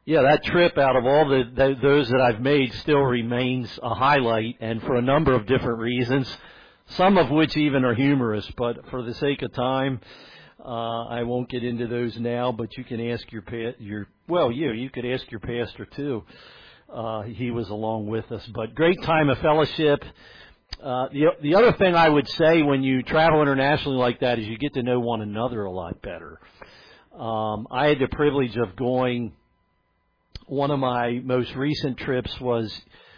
Yeah, that trip out of all those that I've made still remains a highlight, and for a number of different reasons, some of which even are humorous, but for the sake of time, I won't get into those now, but you can ask you could ask your pastor too. He was along with us, but great time of fellowship. The other thing I would say when you travel internationally like that is you get to know one another a lot better. I had the privilege of going. One of my most recent trips was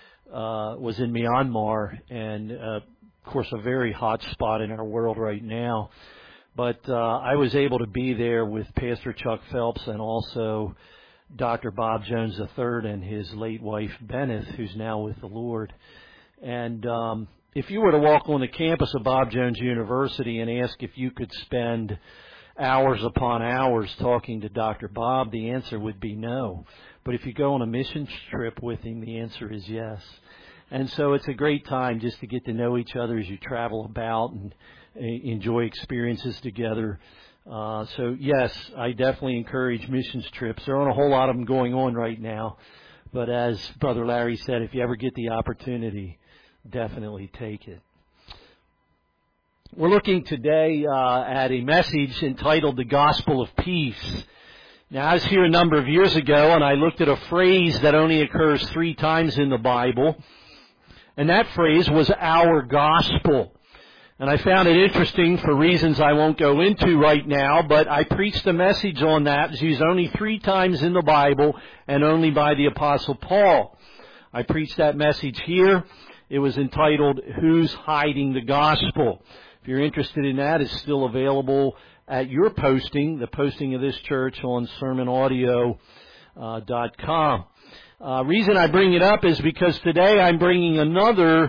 in Myanmar, and of course a very hot spot in our world right now. But I was able to be there with Pastor Chuck Phelps and also Dr. Bob Jones III and his late wife Benneth, who's now with the Lord. And if you were to walk on the campus of Bob Jones University and ask if you could spend hours upon hours talking to Dr. Bob, the answer would be no. But if you go on a missions trip with him, the answer is yes. And so it's a great time just to get to know each other as you travel about and enjoy experiences together. So yes, I definitely encourage missions trips. There aren't a whole lot of them going on right now. But as Brother Larry said, if you ever get the opportunity, definitely take it. We're looking today at a message entitled The Gospel of Peace. Now, I was here a number of years ago, and I looked at a phrase that only occurs 3 times in the Bible, and that phrase was our gospel. And I found it interesting for reasons I won't go into right now, but I preached a message on that. It's used only 3 times in the Bible and only by the Apostle Paul. I preached that message here. It was entitled, Who's Hiding the Gospel? If you're interested in that, it's still available at your posting, the posting of this church on sermonaudio.com. Reason I bring it up is because today I'm bringing another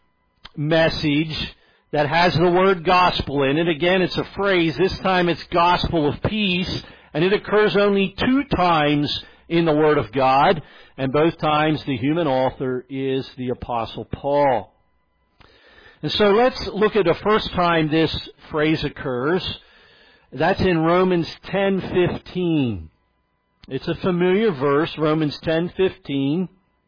message that has the word gospel in it. Again, it's a phrase. This time it's gospel of peace, and it occurs only 2 times in the Word of God, and both times the human author is the Apostle Paul. And so let's look at the first time this phrase occurs. That's in Romans 10:15. It's a familiar verse, Romans 10:15.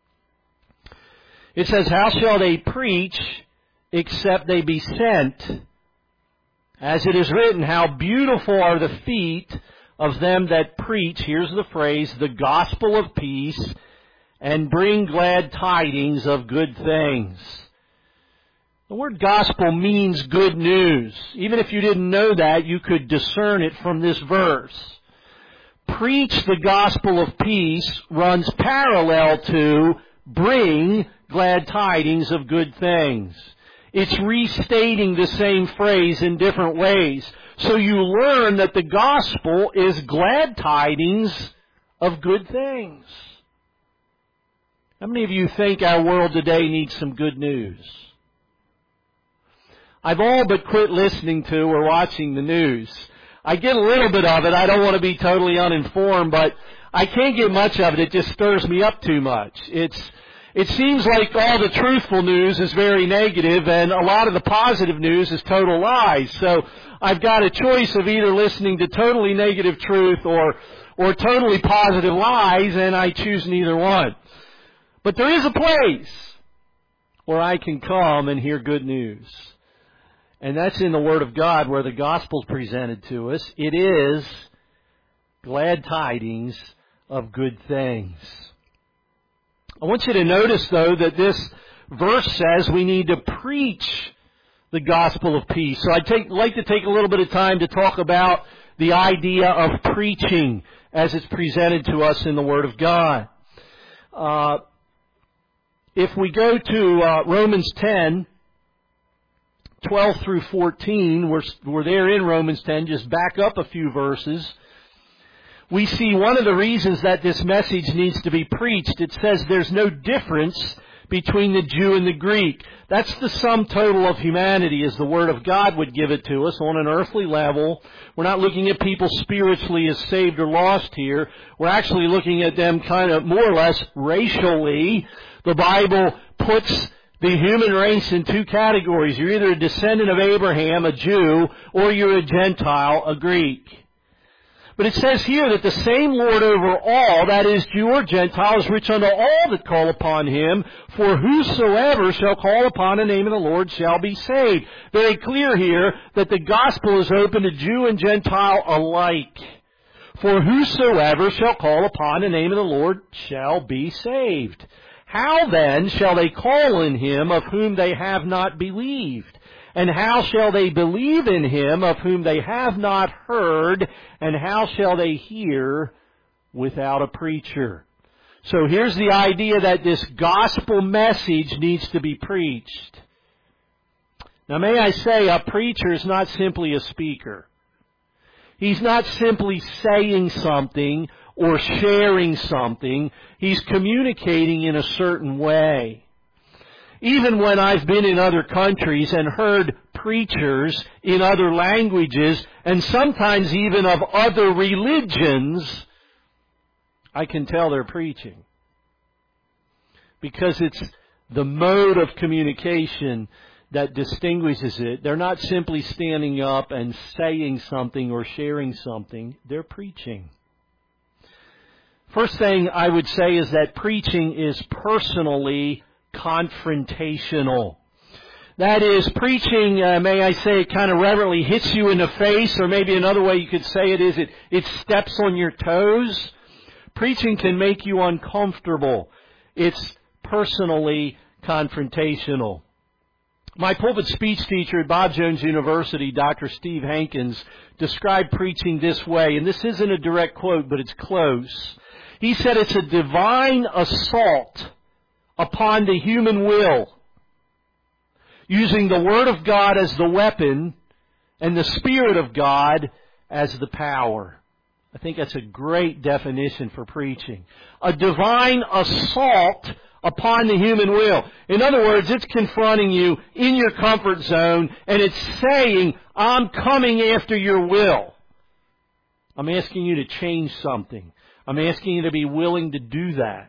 It says, How shall they preach except they be sent? As it is written, How beautiful are the feet of them that preach, here's the phrase, the gospel of peace, and bring glad tidings of good things. The word gospel means good news. Even if you didn't know that, you could discern it from this verse. Preach the gospel of peace runs parallel to bring glad tidings of good things. It's restating the same phrase in different ways. So you learn that the gospel is glad tidings of good things. How many of you think our world today needs some good news? I've all but quit listening to or watching the news. I get a little bit of it. I don't want to be totally uninformed, but I can't get much of it. It just stirs me up too much. It seems like all the truthful news is very negative, and a lot of the positive news is total lies. So I've got a choice of either listening to totally negative truth or totally positive lies, and I choose neither one. But there is a place where I can come and hear good news. And that's in the Word of God where the gospel is presented to us. It is glad tidings of good things. I want you to notice, though, that this verse says we need to preach the gospel of peace. So I'd like to take a little bit of time to talk about the idea of preaching as it's presented to us in the Word of God. If we go to Romans 10, 12 through 14, we're there in Romans 10, just back up a few verses. We see one of the reasons that this message needs to be preached. It says there's no difference between the Jew and the Greek. That's the sum total of humanity as the Word of God would give it to us on an earthly level. We're not looking at people spiritually as saved or lost here. We're actually looking at them kind of more or less racially. The Bible puts the human race in 2 categories. You're either a descendant of Abraham, a Jew, or you're a Gentile, a Greek. But it says here that the same Lord over all, that is, Jew or Gentile, is rich unto all that call upon Him. For whosoever shall call upon the name of the Lord shall be saved. Very clear here that the gospel is open to Jew and Gentile alike. For whosoever shall call upon the name of the Lord shall be saved. How then shall they call in Him of whom they have not believed? And how shall they believe in Him of whom they have not heard? And how shall they hear without a preacher? So here's the idea that this gospel message needs to be preached. Now may I say, a preacher is not simply a speaker. He's not simply saying something or sharing something. He's communicating in a certain way. Even when I've been in other countries and heard preachers in other languages, and sometimes even of other religions, I can tell they're preaching. Because it's the mode of communication that distinguishes it. They're not simply standing up and saying something or sharing something. They're preaching. First thing I would say is that preaching is personally confrontational. That is, preaching, may I say, it kind of reverently hits you in the face, or maybe another way you could say it is it steps on your toes. Preaching can make you uncomfortable. It's personally confrontational. My pulpit speech teacher at Bob Jones University, Dr. Steve Hankins, described preaching this way, and this isn't a direct quote, but it's close. He said it's a divine assault upon the human will, using the Word of God as the weapon and the Spirit of God as the power. I think that's a great definition for preaching. A divine assault upon the human will. In other words, it's confronting you in your comfort zone, and it's saying, I'm coming after your will. I'm asking you to change something. I'm asking you to be willing to do that.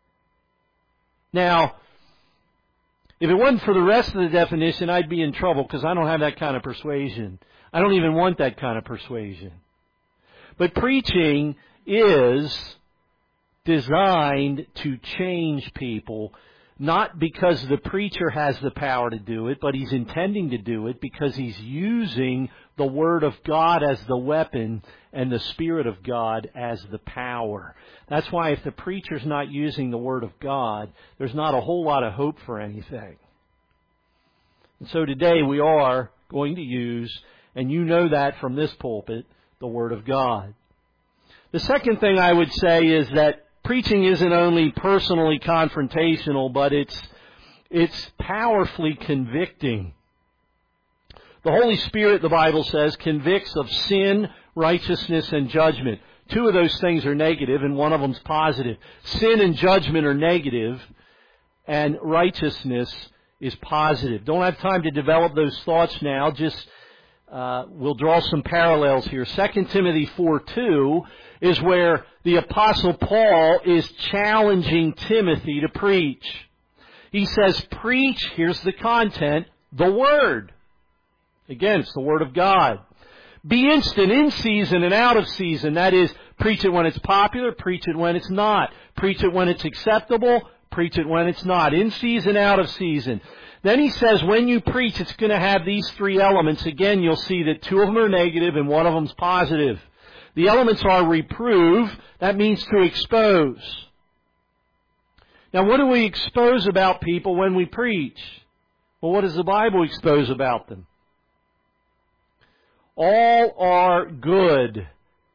Now, if it wasn't for the rest of the definition, I'd be in trouble because I don't have that kind of persuasion. I don't even want that kind of persuasion. But preaching is designed to change people, not because the preacher has the power to do it, but he's intending to do it because he's using the Word of God as the weapon and the Spirit of God as the power. That's why if the preacher's not using the Word of God, there's not a whole lot of hope for anything. And so today we are going to use, and you know that from this pulpit, the Word of God. The second thing I would say is that preaching isn't only personally confrontational, but it's powerfully convicting. The Holy Spirit, the Bible says, convicts of sin, righteousness, and judgment. Two of those things are negative, and one of them's positive. Sin and judgment are negative, and righteousness is positive. Don't have time to develop those thoughts now. Just we'll draw some parallels here. 2 Timothy 4:2 is where the Apostle Paul is challenging Timothy to preach. He says, preach, here's the content, the Word. Again, it's the Word of God. Be instant in season and out of season. That is, preach it when it's popular, preach it when it's not. Preach it when it's acceptable, preach it when it's not. In season, out of season. Then he says when you preach, it's going to have these three elements. Again, you'll see that two of them are negative and one of them is positive. The elements are reprove. That means to expose. Now, what do we expose about people when we preach? Well, what does the Bible expose about them? All are good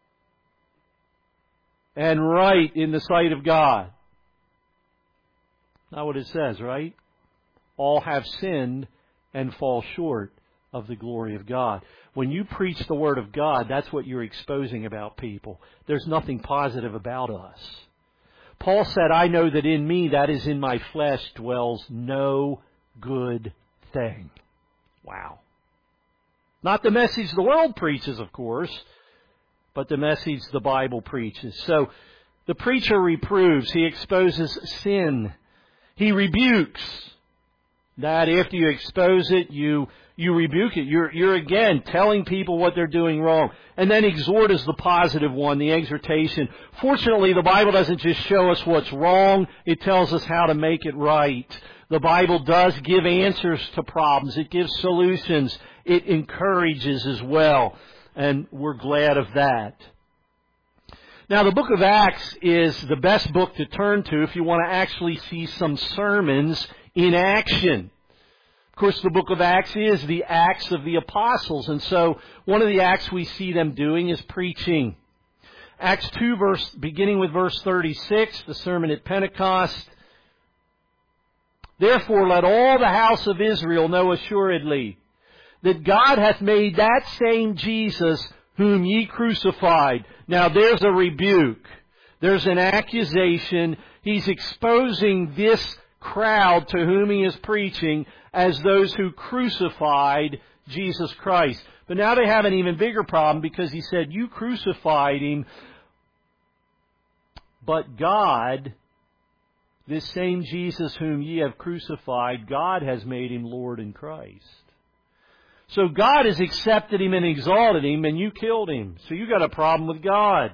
and right in the sight of God. Not what it says, right? All have sinned and fall short of the glory of God. When you preach the Word of God, that's what you're exposing about people. There's nothing positive about us. Paul said, I know that in me, that is in my flesh, dwells no good thing. Wow. Not the message the world preaches, of course, but the message the Bible preaches. So the preacher reproves. He exposes sin. He rebukes. That after you expose it, you rebuke it. You're again telling people what they're doing wrong. And then exhort is the positive one, the exhortation. Fortunately, the Bible doesn't just show us what's wrong, it tells us how to make it right. The Bible does give answers to problems. It gives solutions. It encourages as well. And we're glad of that. Now, the book of Acts is the best book to turn to if you want to actually see some sermons in action. Of course, the book of Acts is the Acts of the Apostles, and so one of the acts we see them doing is preaching. Acts 2, beginning with verse 36, the sermon at Pentecost. Therefore, let all the house of Israel know assuredly that God hath made that same Jesus whom ye crucified. Now there's a rebuke. There's an accusation. He's exposing this crowd to whom he is preaching as those who crucified Jesus Christ. But now they have an even bigger problem because he said, you crucified him, but God, this same Jesus whom ye have crucified, God has made him Lord and Christ. So God has accepted him and exalted him, and you killed him. So you got a problem with God.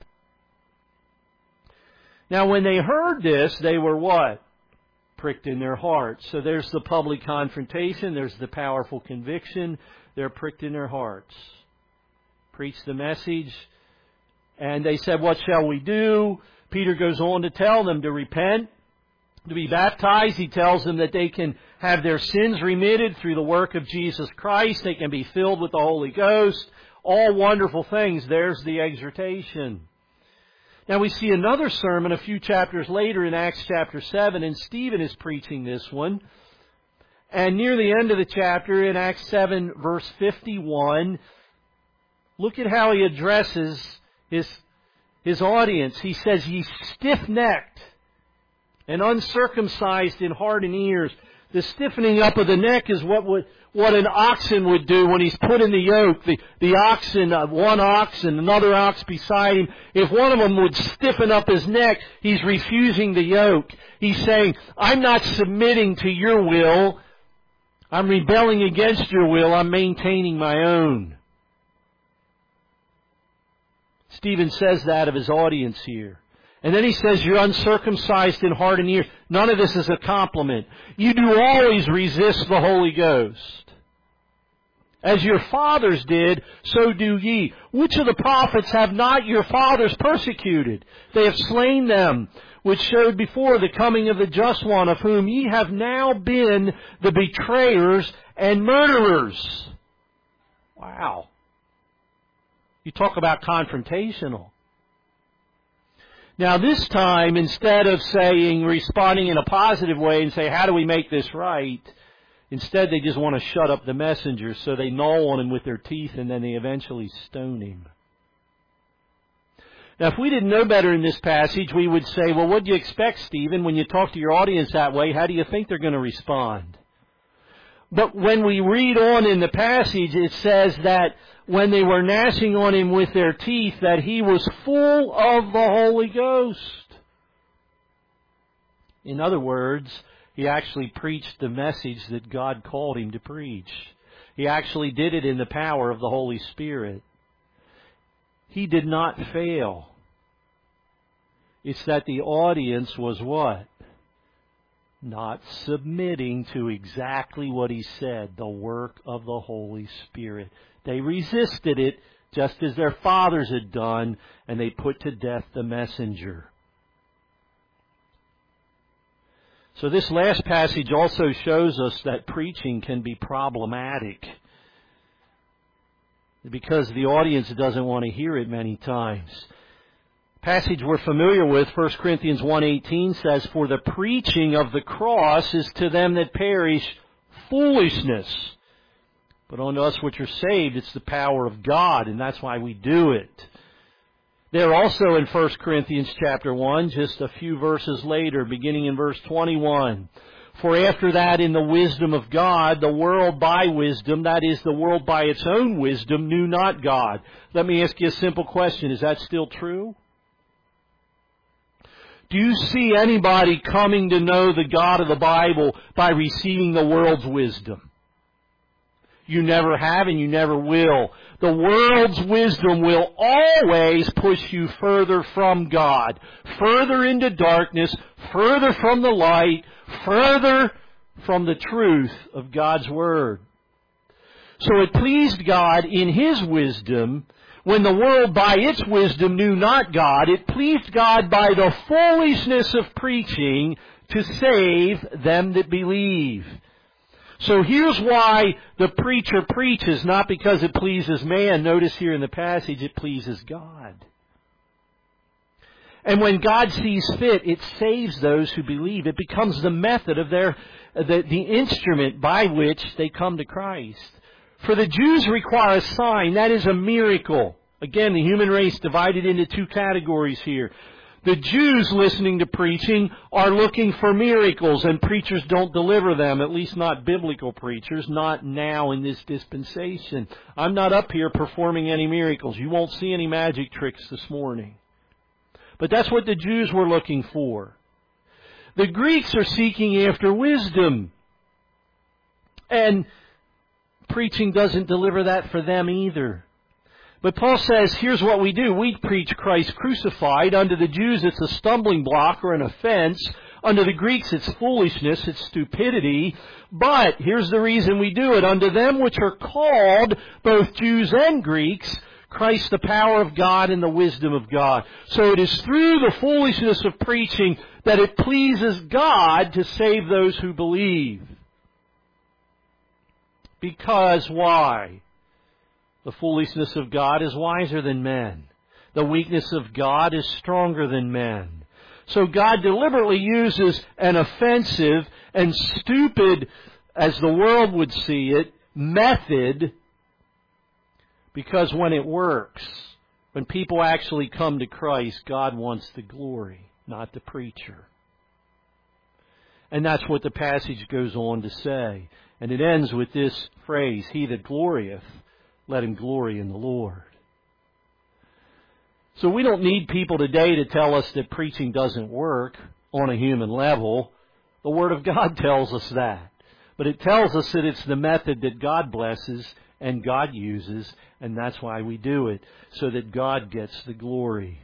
Now when they heard this, they were what? Pricked in their hearts. So there's the public confrontation, there's the powerful conviction. They're pricked in their hearts. Preach the message. And they said, what shall we do? Peter goes on to tell them to repent, to be baptized. He tells them that they can have their sins remitted through the work of Jesus Christ. They can be filled with the Holy Ghost. All wonderful things. There's the exhortation. Now we see another sermon a few chapters later in Acts chapter 7, and Stephen is preaching this one. And near the end of the chapter, in Acts 7, verse 51, look at how he addresses his audience. He says, ye stiff-necked and uncircumcised in heart and ears. The stiffening up of the neck is what an oxen would do when he's put in the yoke. The oxen, one ox and another ox beside him. If one of them would stiffen up his neck, he's refusing the yoke. He's saying, I'm not submitting to your will. I'm rebelling against your will. I'm maintaining my own. Stephen says that of his audience here. And then he says, you're uncircumcised in heart and ears. None of this is a compliment. You do always resist the Holy Ghost. As your fathers did, so do ye. Which of the prophets have not your fathers persecuted? They have slain them, which showed before the coming of the just one, of whom ye have now been the betrayers and murderers. Wow. You talk about confrontational. Now this time, instead of responding in a positive way and say, how do we make this right? Instead, they just want to shut up the messenger, so they gnaw on him with their teeth and then they eventually stone him. Now, if we didn't know better in this passage, we would say, well, what do you expect, Stephen? When you talk to your audience that way, how do you think they're going to respond? But when we read on in the passage, it says that when they were gnashing on him with their teeth, that he was full of the Holy Ghost. In other words, he actually preached the message that God called him to preach. He actually did it in the power of the Holy Spirit. He did not fail. It's that the audience was what? Not submitting to exactly what he said, the work of the Holy Spirit. They resisted it just as their fathers had done, and they put to death the messenger. So this last passage also shows us that preaching can be problematic because the audience doesn't want to hear it many times. Passage we're familiar with, 1 Corinthians 1:18 says, for the preaching of the cross is to them that perish foolishness. But unto us which are saved, it's the power of God, and that's why we do it. There also in 1 Corinthians chapter 1, just a few verses later, beginning in verse 21. For after that, in the wisdom of God, the world by wisdom, that is, the world by its own wisdom, knew not God. Let me ask you a simple question. Is that still true? Do you see anybody coming to know the God of the Bible by receiving the world's wisdom? You never have and you never will. The world's wisdom will always push you further from God, further into darkness, further from the light, further from the truth of God's Word. So it pleased God in His wisdom, when the world by its wisdom knew not God, it pleased God by the foolishness of preaching to save them that believe. So here's why the preacher preaches, not because it pleases man. Notice here in the passage, it pleases God. And when God sees fit, it saves those who believe. It becomes the method of the instrument by which they come to Christ. For the Jews require a sign, that is a miracle. Again, the human race divided into two categories here. The Jews listening to preaching are looking for miracles, and preachers don't deliver them, at least not biblical preachers, not now in this dispensation. I'm not up here performing any miracles. You won't see any magic tricks this morning. But that's what the Jews were looking for. The Greeks are seeking after wisdom. And preaching doesn't deliver that for them either. But Paul says, here's what we do. We preach Christ crucified. Unto the Jews it's a stumbling block or an offense. Unto the Greeks it's foolishness, it's stupidity. But here's the reason we do it. Unto them which are called, both Jews and Greeks, Christ the power of God and the wisdom of God. So it is through the foolishness of preaching that it pleases God to save those who believe. Because why? The foolishness of God is wiser than men. The weakness of God is stronger than men. So God deliberately uses an offensive and stupid, as the world would see it, method, because when it works, when people actually come to Christ, God wants the glory, not the preacher. And that's what the passage goes on to say. And it ends with this phrase, He that glorieth, let him glory in the Lord. So we don't need people today to tell us that preaching doesn't work on a human level. The Word of God tells us that. But it tells us that it's the method that God blesses and God uses, and that's why we do it, so that God gets the glory.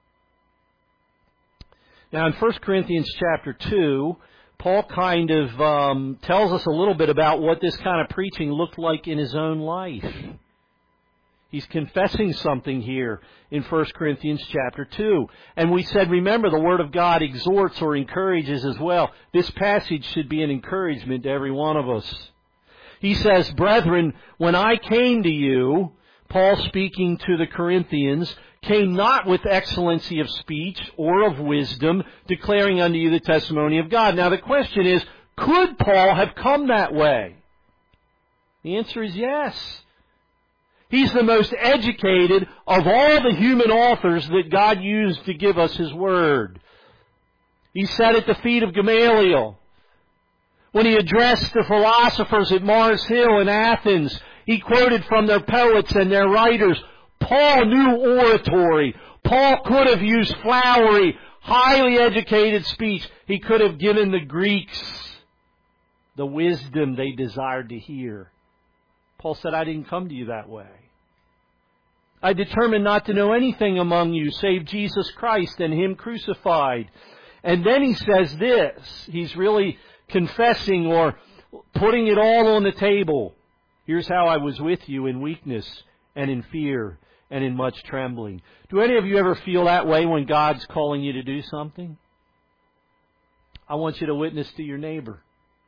Now in 1 Corinthians chapter 2, Paul kind of tells us a little bit about what this kind of preaching looked like in his own life. He's confessing something here in 1 Corinthians chapter 2. And we said, remember, the Word of God exhorts or encourages as well. This passage should be an encouragement to every one of us. He says, brethren, when I came to you, Paul speaking to the Corinthians, came not with excellency of speech or of wisdom, declaring unto you the testimony of God. Now the question is, could Paul have come that way? The answer is yes. He's the most educated of all the human authors that God used to give us His Word. He sat at the feet of Gamaliel. When he addressed the philosophers at Mars Hill in Athens, he quoted from their poets and their writers. Paul knew oratory. Paul could have used flowery, highly educated speech. He could have given the Greeks the wisdom they desired to hear. Paul said, I didn't come to you that way. I determined not to know anything among you save Jesus Christ and Him crucified. And then he says this. He's really confessing or putting it all on the table. Here's how I was with you in weakness and in fear and in much trembling. Do any of you ever feel that way when God's calling you to do something? I want you to witness to your neighbor.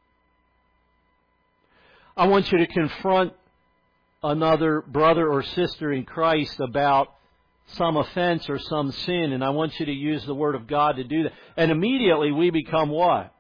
I want you to confront another brother or sister in Christ about some offense or some sin, and I want you to use the Word of God to do that. And immediately we become what?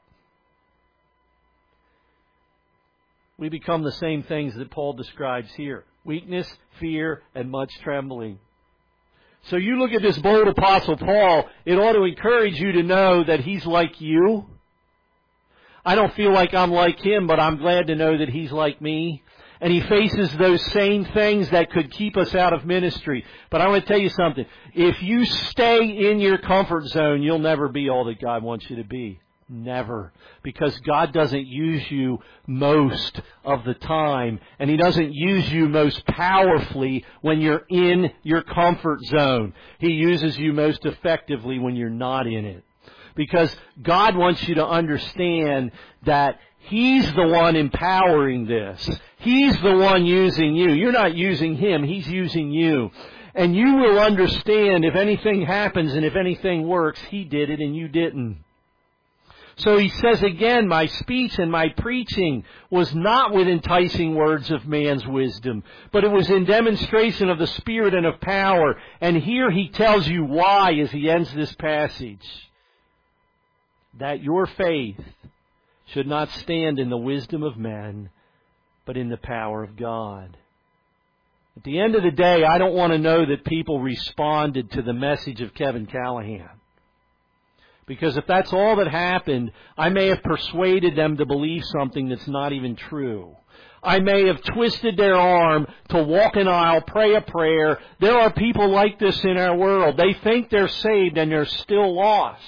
We become the same things that Paul describes here. Weakness, fear, and much trembling. So you look at this bold Apostle Paul, it ought to encourage you to know that he's like you. I don't feel like I'm like him, but I'm glad to know that he's like me. And he faces those same things that could keep us out of ministry. But I want to tell you something. If you stay in your comfort zone, you'll never be all that God wants you to be. Never. Because God doesn't use you most of the time. And He doesn't use you most powerfully when you're in your comfort zone. He uses you most effectively when you're not in it. Because God wants you to understand that He's the one empowering this. He's the one using you. You're not using Him. He's using you. And you will understand if anything happens and if anything works, He did it and you didn't. So He says again, my speech and my preaching was not with enticing words of man's wisdom, but it was in demonstration of the Spirit and of power. And here He tells you why as He ends this passage. That your faith should not stand in the wisdom of men, but in the power of God. At the end of the day, I don't want to know that people responded to the message of Kevin Callahan. Because if that's all that happened, I may have persuaded them to believe something that's not even true. I may have twisted their arm to walk an aisle, pray a prayer. There are people like this in our world. They think they're saved and they're still lost.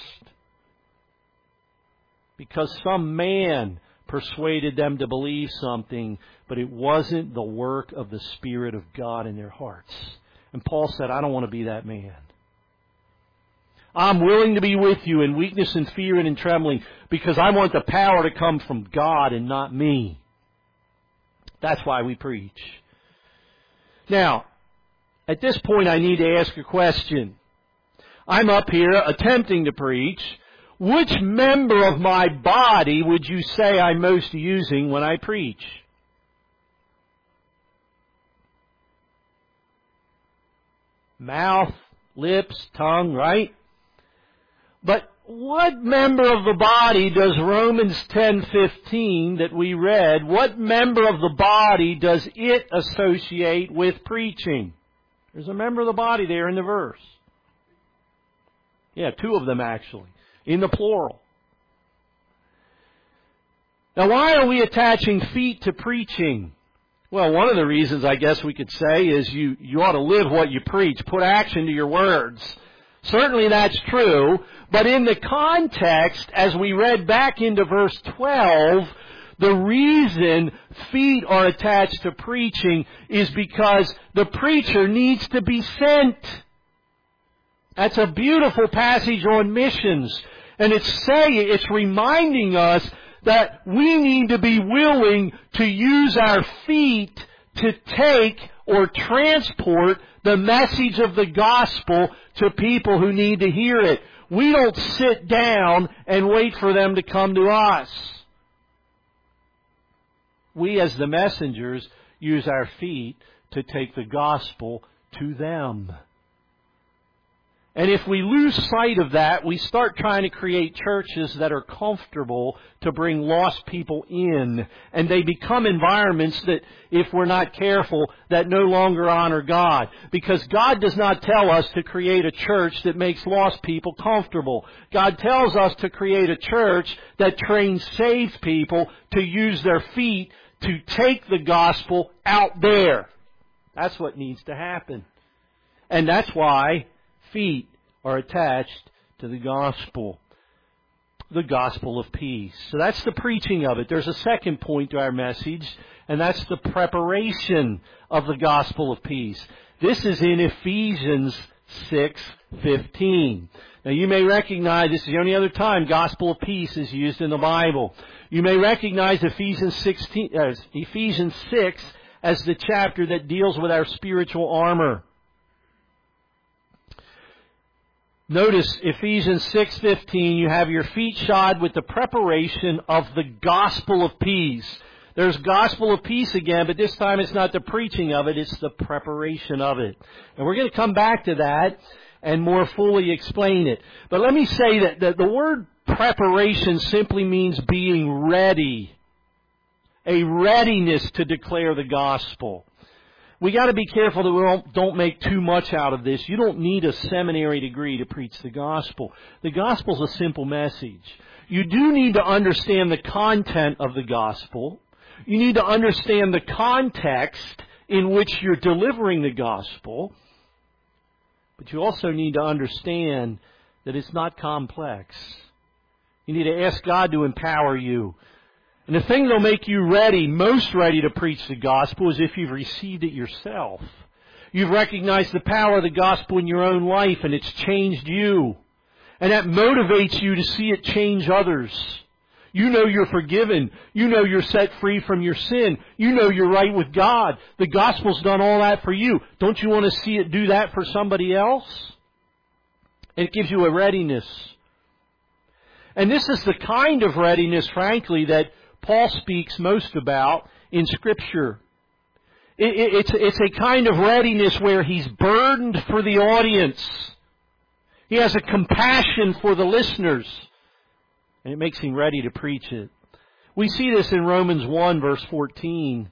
Because some man persuaded them to believe something, but it wasn't the work of the Spirit of God in their hearts. And Paul said, I don't want to be that man. I'm willing to be with you in weakness and fear and in trembling because I want the power to come from God and not me. That's why we preach. Now, at this point I need to ask a question. I'm up here attempting to preach. Which member of my body would you say I'm most using when I preach? Mouth, lips, tongue, right? But what member of the body does Romans 10:15 that we read, what member of the body does it associate with preaching? There's a member of the body there in the verse. Yeah, two of them actually, in the plural. Now why are we attaching feet to preaching? Well, one of the reasons I guess we could say is you ought to live what you preach. Put action to your words. Certainly that's true, but in the context, as we read back into verse 12, the reason feet are attached to preaching is because the preacher needs to be sent. That's a beautiful passage on missions. And it's reminding us that we need to be willing to use our feet to take or transport the message of the gospel to people who need to hear it. We don't sit down and wait for them to come to us. We as the messengers use our feet to take the gospel to them. And if we lose sight of that, we start trying to create churches that are comfortable to bring lost people in. And they become environments that, if we're not careful, that no longer honor God. Because God does not tell us to create a church that makes lost people comfortable. God tells us to create a church that trains saved people to use their feet to take the gospel out there. That's what needs to happen. And that's why feet are attached to the gospel of peace. So that's the preaching of it. There's a second point to our message, and that's the preparation of the gospel of peace. This is in Ephesians 6:15. Now you may recognize, this is the only other time gospel of peace is used in the Bible. You may recognize Ephesians 6 as the chapter that deals with our spiritual armor. Notice Ephesians 6:15, you have your feet shod with the preparation of the gospel of peace. There's gospel of peace again, but this time it's not the preaching of it, it's the preparation of it. And we're going to come back to that and more fully explain it. But let me say that the word preparation simply means being ready. A readiness to declare the gospel. We got to be careful that we don't make too much out of this. You don't need a seminary degree to preach the gospel. The gospel's a simple message. You do need to understand the content of the gospel. You need to understand the context in which you're delivering the gospel. But you also need to understand that it's not complex. You need to ask God to empower you. And the thing that'll make you ready, most ready to preach the gospel, is if you've received it yourself. You've recognized the power of the gospel in your own life, and it's changed you. And that motivates you to see it change others. You know you're forgiven. You know you're set free from your sin. You know you're right with God. The gospel's done all that for you. Don't you want to see it do that for somebody else? It gives you a readiness. And this is the kind of readiness, frankly, that Paul speaks most about in Scripture. It's a kind of readiness where he's burdened for the audience. He has a compassion for the listeners. And it makes him ready to preach it. We see this in Romans 1, verse 14.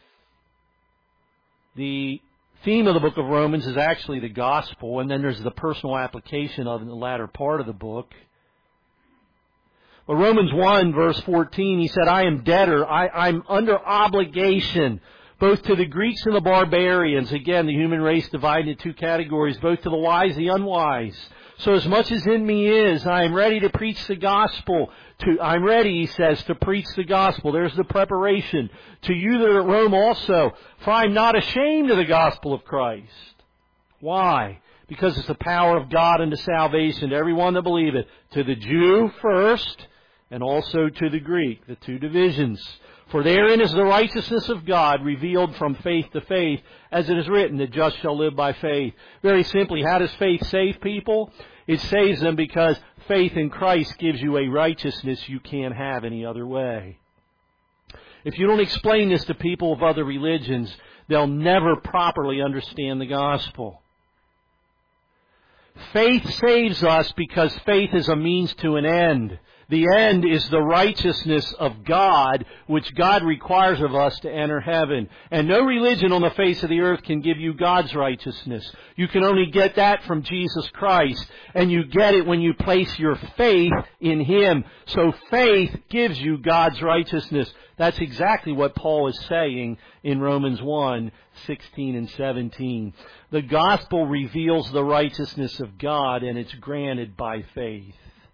The theme of the book of Romans is actually the gospel, and then there's the personal application of it in the latter part of the book. But Romans 1, verse 14, he said, I am debtor, I'm under obligation, both to the Greeks and the barbarians. Again, the human race divided into two categories, both to the wise and the unwise. So as much as in me is, I am ready to preach the gospel. I'm ready, he says, to preach the gospel. There's the preparation. To you that are at Rome also, for I am not ashamed of the gospel of Christ. Why? Because it's the power of God unto salvation to everyone that believeth. To the Jew first, and also to the Greek, the two divisions. For therein is the righteousness of God revealed from faith to faith, as it is written, the just shall live by faith. Very simply, how does faith save people? It saves them because faith in Christ gives you a righteousness you can't have any other way. If you don't explain this to people of other religions, they'll never properly understand the gospel. Faith saves us because faith is a means to an end. The end is the righteousness of God, which God requires of us to enter heaven. And no religion on the face of the earth can give you God's righteousness. You can only get that from Jesus Christ. And you get it when you place your faith in Him. So faith gives you God's righteousness. That's exactly what Paul is saying in Romans 1, 16 and 17. The gospel reveals the righteousness of God, and it's granted by faith.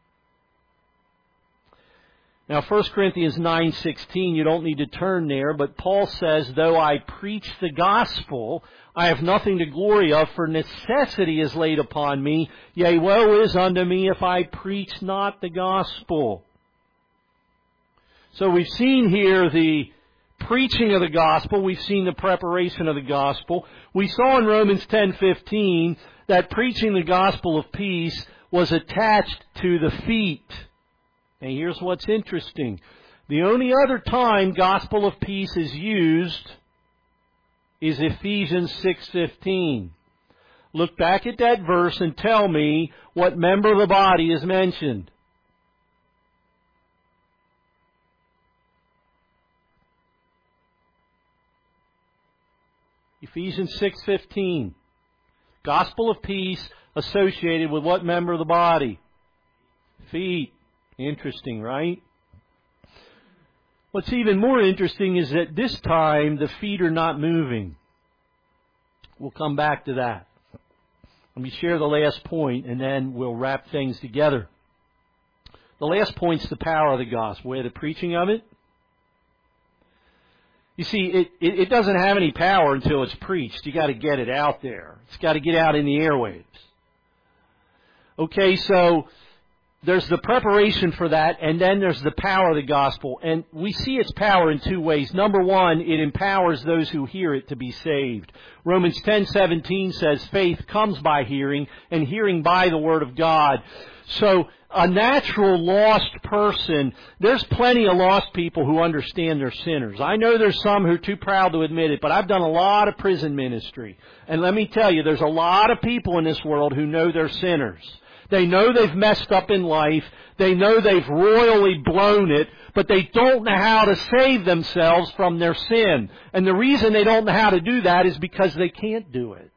Now, 1 Corinthians 9:16, you don't need to turn there, but Paul says, though I preach the gospel, I have nothing to glory of, for necessity is laid upon me. Yea, woe is unto me if I preach not the gospel. So we've seen here the preaching of the gospel. We've seen the preparation of the gospel. We saw in Romans 10:15 that preaching the gospel of peace was attached to the feet. And here's what's interesting. The only other time gospel of peace is used is Ephesians 6:15. Look back at that verse and tell me what member of the body is mentioned. Ephesians 6:15. Gospel of peace associated with what member of the body? Feet. Interesting, right? What's even more interesting is that this time the feet are not moving. We'll come back to that. Let me share the last point and then we'll wrap things together. The last point's the power of the gospel. We had the preaching of it. You see, it doesn't have any power until it's preached. You got to get it out there. It's got to get out in the airwaves. Okay, so there's the preparation for that, and then there's the power of the gospel. And we see its power in two ways. Number one, it empowers those who hear it to be saved. Romans 10:17 says, faith comes by hearing, and hearing by the word of God. So a natural lost person, there's plenty of lost people who understand they're sinners. I know there's some who are too proud to admit it, but I've done a lot of prison ministry. And let me tell you, there's a lot of people in this world who know they're sinners. They know they've messed up in life. They know they've royally blown it, but they don't know how to save themselves from their sin. And the reason they don't know how to do that is because they can't do it.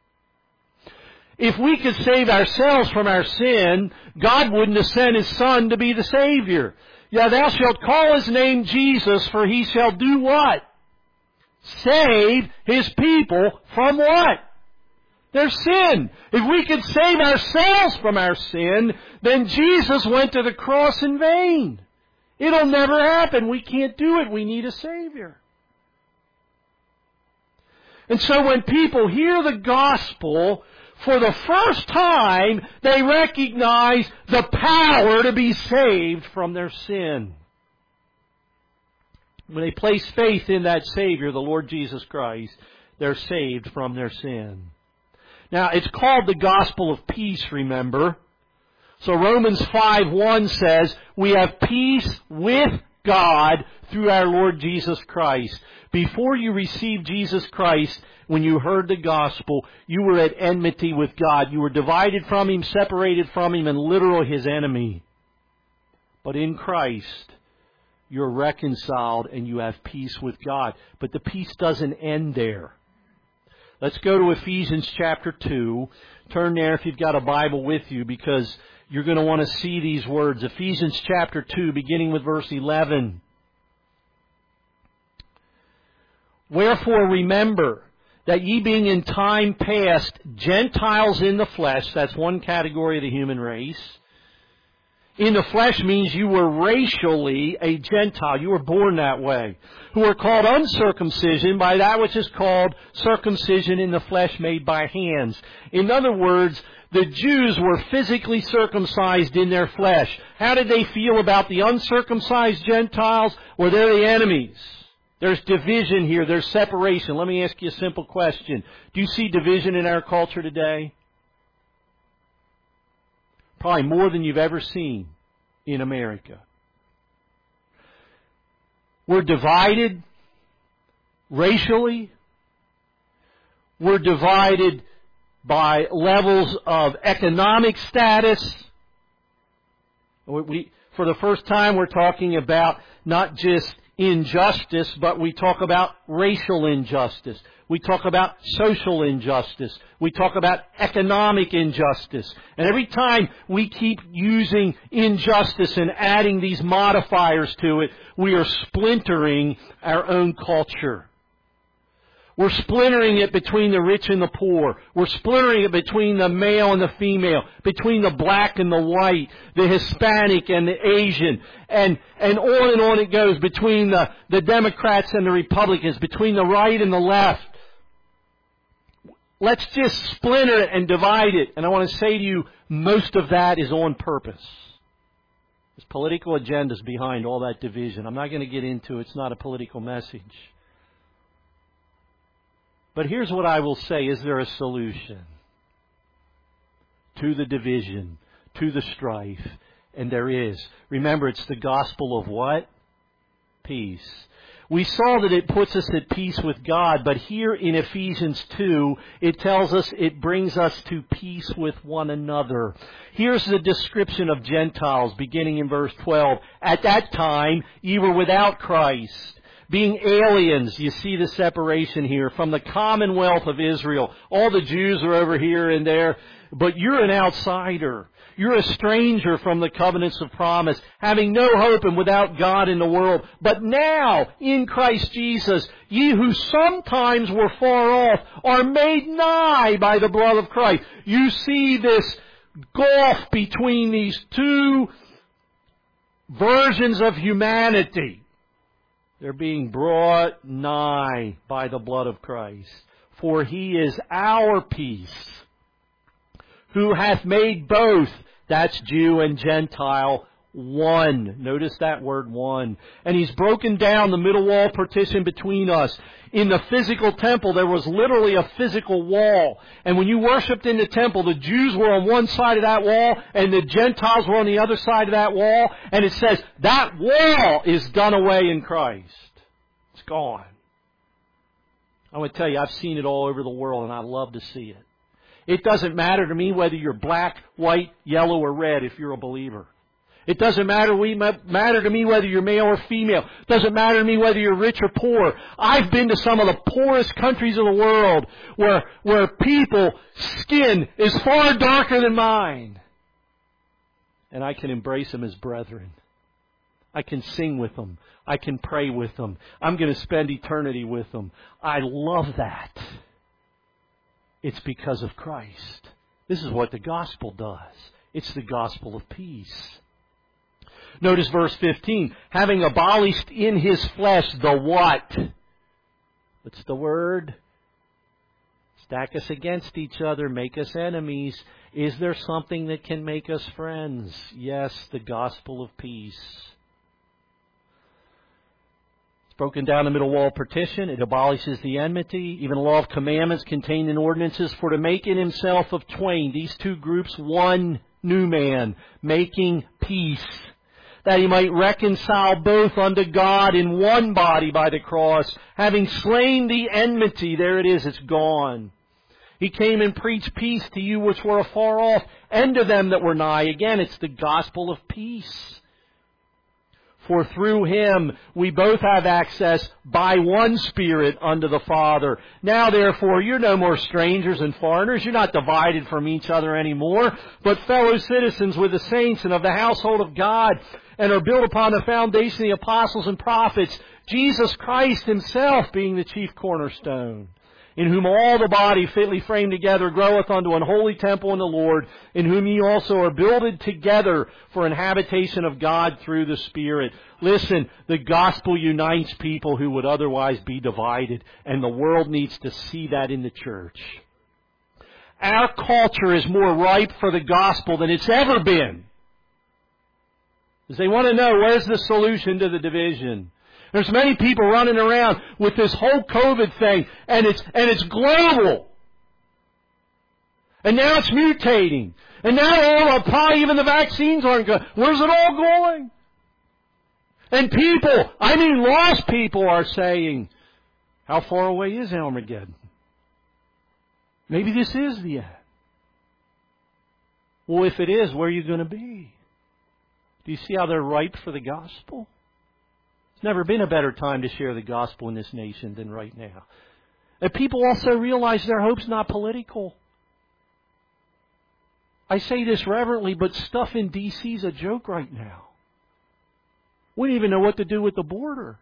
If we could save ourselves from our sin, God wouldn't have sent His Son to be the Savior. Yeah, thou shalt call his name Jesus, for he shall do what? Save his people from what? Their sin. If we could save ourselves from our sin, then Jesus went to the cross in vain. It'll never happen. We can't do it. We need a Savior. And so when people hear the gospel, for the first time, they recognize the power to be saved from their sin. When they place faith in that Savior, the Lord Jesus Christ, they're saved from their sin. Now, it's called the gospel of peace, remember. So Romans 5:1 says, we have peace with God through our Lord Jesus Christ. Before you received Jesus Christ, when you heard the gospel, you were at enmity with God. You were divided from Him, separated from Him, and literally His enemy. But in Christ, you're reconciled and you have peace with God. But the peace doesn't end there. Let's go to Ephesians chapter 2. Turn there if you've got a Bible with you, because you're going to want to see these words. Ephesians chapter 2, beginning with verse 11. Wherefore remember that ye being in time past Gentiles in the flesh, that's one category of the human race. In the flesh means you were racially a Gentile. You were born that way. Who are called uncircumcision by that which is called circumcision in the flesh made by hands. In other words, the Jews were physically circumcised in their flesh. How did they feel about the uncircumcised Gentiles? Well, they're the enemies. There's division here. There's separation. Let me ask you a simple question. Do you see division in our culture today? Probably more than you've ever seen in America. We're divided racially. We're divided by levels of economic status. For the first time, we're talking about not just injustice, but we talk about racial injustice. We talk about social injustice. We talk about economic injustice. And every time we keep using injustice and adding these modifiers to it, we are splintering our own culture. We're splintering it between the rich and the poor. We're splintering it between the male and the female, between the black and the white, the Hispanic and the Asian, and on it goes, between the Democrats and the Republicans, between the right and the left. Let's just splinter it and divide it. And I want to say to you, most of that is on purpose. There's political agendas behind all that division. I'm not going to get into it. It's not a political message. But here's what I will say. Is there a solution to the division, to the strife? And there is. Remember, it's the gospel of what? Peace. We saw that it puts us at peace with God, but here in Ephesians 2, it tells us it brings us to peace with one another. Here's the description of Gentiles beginning in verse 12. At that time, ye were without Christ, being aliens. You see the separation here from the commonwealth of Israel. All the Jews are over here and there, but you're an outsider. You're a stranger from the covenants of promise, having no hope and without God in the world. But now, in Christ Jesus, ye who sometimes were far off are made nigh by the blood of Christ. You see this gulf between these two versions of humanity. They're being brought nigh by the blood of Christ. For He is our peace, who hath made both, that's Jew and Gentile, one. Notice that word, one. And He's broken down the middle wall partition between us. In the physical temple, there was literally a physical wall. And when you worshipped in the temple, the Jews were on one side of that wall, and the Gentiles were on the other side of that wall. And it says, that wall is done away in Christ. It's gone. I want to tell you, I've seen it all over the world, and I love to see it. It doesn't matter to me whether you're black, white, yellow, or red if you're a believer. It doesn't matter to me whether you're male or female. It doesn't matter to me whether you're rich or poor. I've been to some of the poorest countries of the world where people's skin is far darker than mine. And I can embrace them as brethren. I can sing with them. I can pray with them. I'm going to spend eternity with them. I love that. It's because of Christ. This is what the gospel does. It's the gospel of peace. Notice verse 15. Having abolished in His flesh the what? What's the word? Stack us against each other, make us enemies. Is there something that can make us friends? Yes, the gospel of peace. It's broken down the middle wall of partition. It abolishes the enmity. Even the law of commandments contained in ordinances, for to make in Himself of twain, these two groups, one new man, making peace, that He might reconcile both unto God in one body by the cross, having slain the enmity. There it is, it's gone. He came and preached peace to you which were afar off, and to them that were nigh. Again, it's the gospel of peace. For through Him we both have access by one Spirit unto the Father. Now therefore you're no more strangers and foreigners. You're not divided from each other anymore, but fellow citizens with the saints and of the household of God, and are built upon the foundation of the apostles and prophets, Jesus Christ Himself being the chief cornerstone, in whom all the body fitly framed together groweth unto an holy temple in the Lord, in whom ye also are builded together for an habitation of God through the Spirit. Listen, the gospel unites people who would otherwise be divided, and the world needs to see that in the church. Our culture is more ripe for the gospel than it's ever been. Because they want to know, where's the solution to the division? There's many people running around with this whole COVID thing, and it's global. And now it's mutating. And now probably even the vaccines aren't going. Where's it all going? And people, I mean lost people, are saying, how far away is Armageddon? Maybe this is the end. Well, if it is, where are you going to be? Do you see how they're ripe for the gospel? There's never been a better time to share the gospel in this nation than right now. And people also realize their hope's not political. I say this reverently, but stuff in D.C. is a joke right now. We don't even know what to do with the border.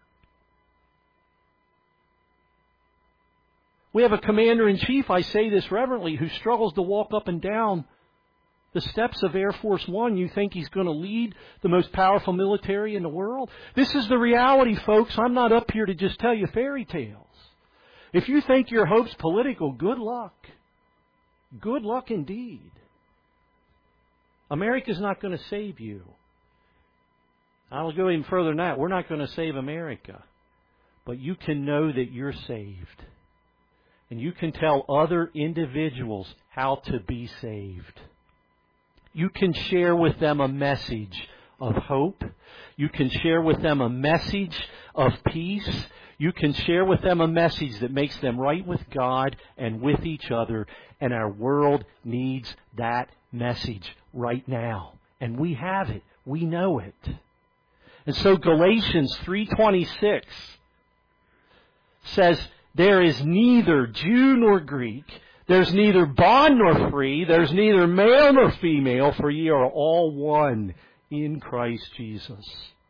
We have a commander-in-chief, I say this reverently, who struggles to walk up and down the steps of Air Force One. You think he's going to lead the most powerful military in the world? This is the reality, folks. I'm not up here to just tell you fairy tales. If you think your hope's political, good luck. Good luck indeed. America's not going to save you. I'll go even further than that. We're not going to save America. But you can know that you're saved. And you can tell other individuals how to be saved. You can share with them a message of hope. You can share with them a message of peace. You can share with them a message that makes them right with God and with each other. And our world needs that message right now. And we have it. We know it. And so Galatians 3:26 says, there is neither Jew nor Greek, there's neither bond nor free, there's neither male nor female, for ye are all one in Christ Jesus.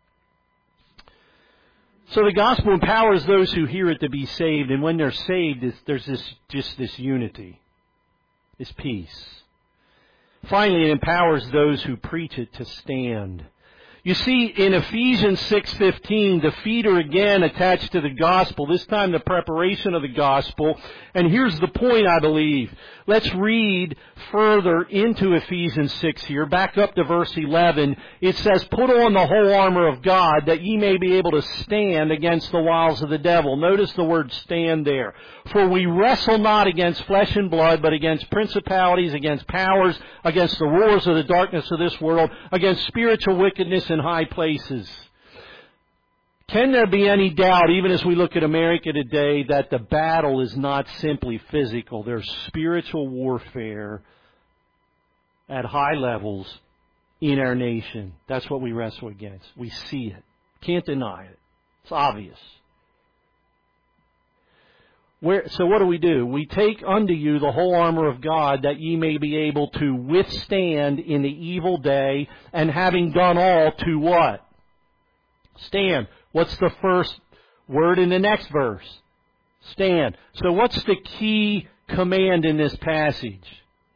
So the gospel empowers those who hear it to be saved, and when they're saved, there's this unity, this peace. Finally, it empowers those who preach it to stand. You see, in Ephesians 6:15, the feet are again attached to the gospel, this time the preparation of the gospel. And here's the point, I believe. Let's read further into Ephesians 6 here. Back up to verse 11. It says, put on the whole armor of God, that ye may be able to stand against the wiles of the devil. Notice the word stand there. For we wrestle not against flesh and blood, but against principalities, against powers, against the rulers of the darkness of this world, against spiritual wickedness in high places. Can there be any doubt, even as we look at America today, that the battle is not simply physical? There's spiritual warfare at high levels in our nation. That's what we wrestle against. We see it. Can't deny it. It's obvious. So what do? We take unto you the whole armor of God, that ye may be able to withstand in the evil day, and having done all, to what? Stand. What's the first word in the next verse? Stand. So what's the key command in this passage?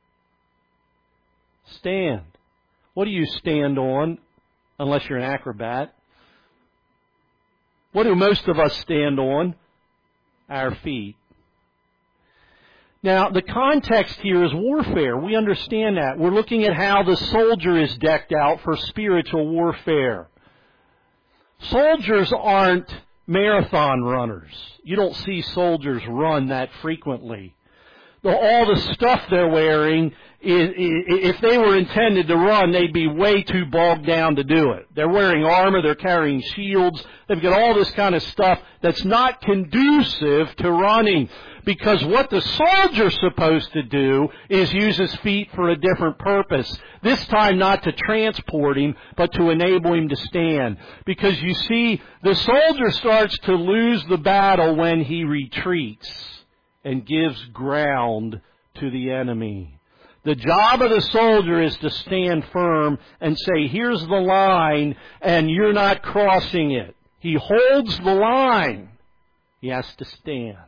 Stand. What do you stand on, unless you're an acrobat? What do most of us stand on? Our feet. Now, the context here is warfare. We understand that. We're looking at how the soldier is decked out for spiritual warfare. Soldiers aren't marathon runners. You don't see soldiers run that frequently. All the stuff they're wearing, if they were intended to run, they'd be way too bogged down to do it. They're wearing armor, they're carrying shields, they've got all this kind of stuff that's not conducive to running. Because what the soldier's supposed to do is use his feet for a different purpose. This time not to transport him, but to enable him to stand. Because you see, the soldier starts to lose the battle when he retreats and gives ground to the enemy. The job of the soldier is to stand firm and say, here's the line, and you're not crossing it. He holds the line. He has to stand.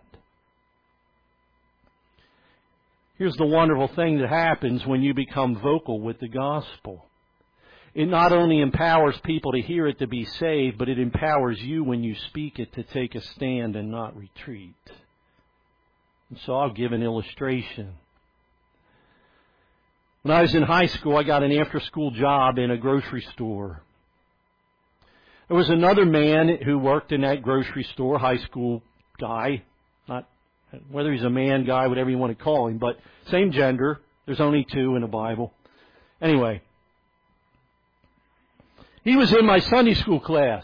Here's the wonderful thing that happens when you become vocal with the gospel. It not only empowers people to hear it to be saved, but it empowers you when you speak it to take a stand and not retreat. And so I'll give an illustration. When I was in high school, I got an after-school job in a grocery store. There was another man who worked in that grocery store, high school guy, not whether he's a man, guy, whatever you want to call him, but same gender. There's only two in the Bible. Anyway, he was in my Sunday school class.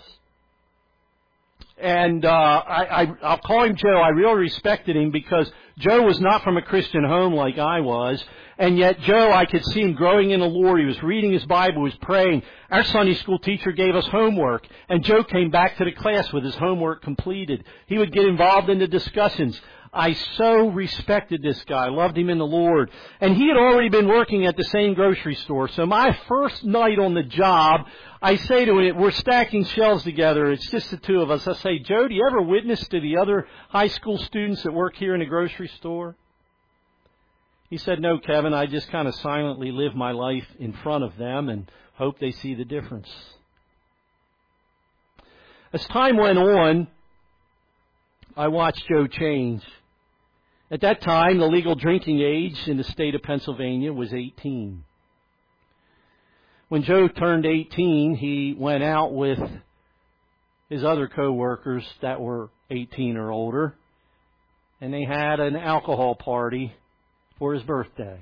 And I'll call him Joe. I really respected him because Joe was not from a Christian home like I was. And yet Joe, I could see him growing in the Lord. He was reading his Bible, he was praying. Our Sunday school teacher gave us homework. And Joe came back to the class with his homework completed. He would get involved in the discussions. I so respected this guy, loved him in the Lord. And he had already been working at the same grocery store. So my first night on the job, I say to him, we're stacking shelves together. It's just the two of us. I say, Joe, do you ever witness to the other high school students that work here in the grocery store? He said, no, Kevin, I just kind of silently live my life in front of them and hope they see the difference. As time went on, I watched Joe change. At that time, the legal drinking age in the state of Pennsylvania was 18. When Joe turned 18, he went out with his other co-workers that were 18 or older, and they had an alcohol party for his birthday.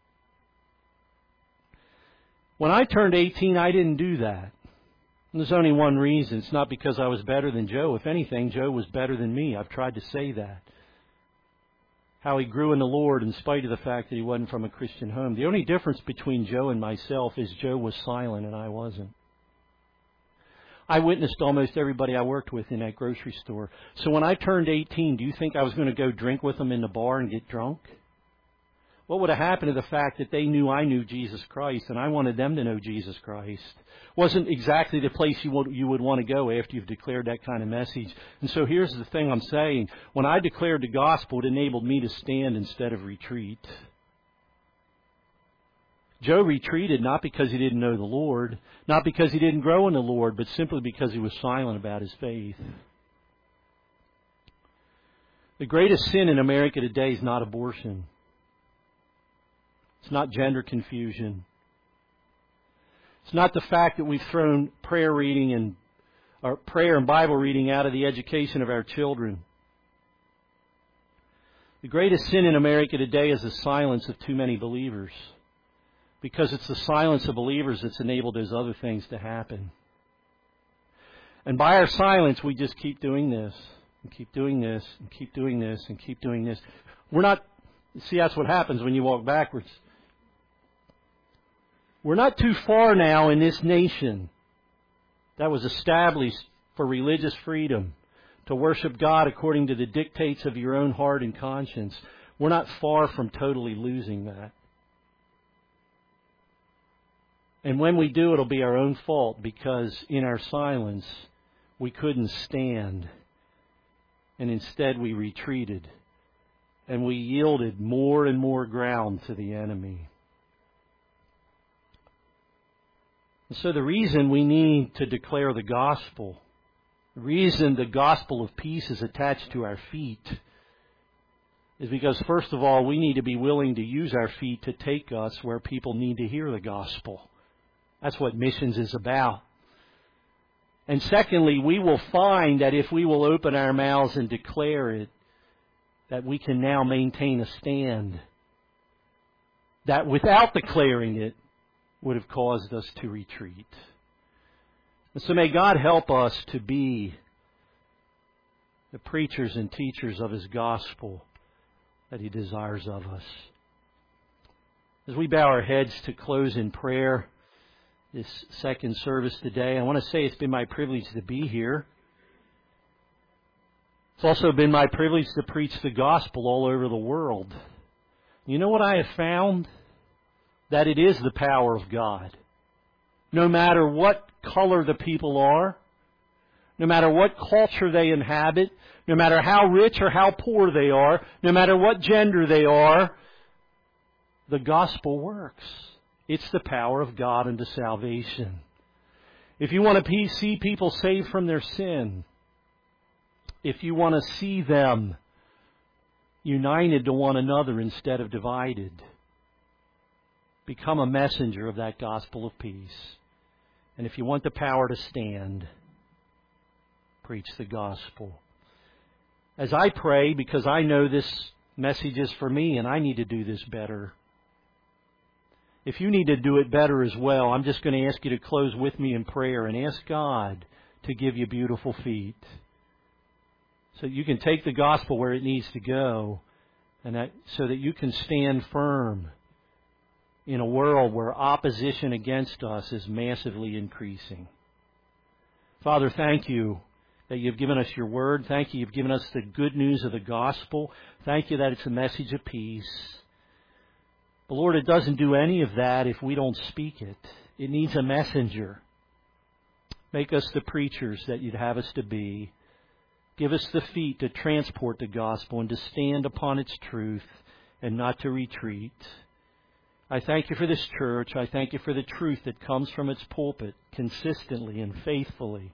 When I turned 18, I didn't do that. And there's only one reason. It's not because I was better than Joe. If anything, Joe was better than me. I've tried to say that. How he grew in the Lord in spite of the fact that he wasn't from a Christian home. The only difference between Joe and myself is Joe was silent and I wasn't. I witnessed almost everybody I worked with in that grocery store. So when I turned 18, do you think I was going to go drink with them in the bar and get drunk? What would have happened to the fact that they knew I knew Jesus Christ and I wanted them to know Jesus Christ? Wasn't exactly the place you would want to go after you've declared that kind of message. And so here's the thing I'm saying. When I declared the gospel, it enabled me to stand instead of retreat. Joe retreated not because he didn't know the Lord, not because he didn't grow in the Lord, but simply because he was silent about his faith. The greatest sin in America today is not abortion. It's not gender confusion. It's not the fact that we've thrown prayer and Bible reading out of the education of our children. The greatest sin in America today is the silence of too many believers. Because it's the silence of believers that's enabled those other things to happen. And by our silence, we just keep doing this, and keep doing this, and keep doing this, and keep doing this. See, that's what happens when you walk backwards. We're not too far now in this nation that was established for religious freedom, to worship God according to the dictates of your own heart and conscience. We're not far from totally losing that. And when we do, it'll be our own fault because in our silence, we couldn't stand. And instead we retreated. And we yielded more and more ground to the enemy. And so the reason we need to declare the gospel, the reason the gospel of peace is attached to our feet, is because, first of all, we need to be willing to use our feet to take us where people need to hear the gospel. That's what missions is about. And secondly, we will find that if we will open our mouths and declare it, that we can now maintain a stand that without declaring it would have caused us to retreat. And so may God help us to be the preachers and teachers of His gospel that He desires of us. As we bow our heads to close in prayer this second service today, I want to say it's been my privilege to be here. It's also been my privilege to preach the gospel all over the world. You know what I have found? That it is the power of God. No matter what color the people are, no matter what culture they inhabit, no matter how rich or how poor they are, no matter what gender they are, the gospel works. It's the power of God unto salvation. If you want to see people saved from their sin, if you want to see them united to one another instead of divided, become a messenger of that gospel of peace. And if you want the power to stand, preach the gospel. As I pray, because I know this message is for me and I need to do this better. If you need to do it better as well, I'm just going to ask you to close with me in prayer and ask God to give you beautiful feet, so you can take the gospel where it needs to go, and so that you can stand firm in a world where opposition against us is massively increasing. Father, thank you that you've given us your word. Thank you you've given us the good news of the gospel. Thank you that it's a message of peace. But Lord, it doesn't do any of that if we don't speak it. It needs a messenger. Make us the preachers that you'd have us to be. Give us the feet to transport the gospel and to stand upon its truth and not to retreat. I thank you for this church. I thank you for the truth that comes from its pulpit consistently and faithfully.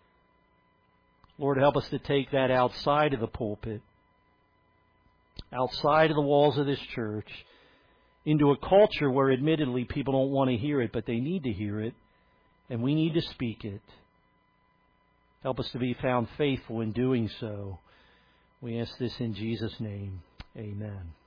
Lord, help us to take that outside of the pulpit, outside of the walls of this church, into a culture where admittedly people don't want to hear it, but they need to hear it, and we need to speak it. Help us to be found faithful in doing so. We ask this in Jesus' name. Amen.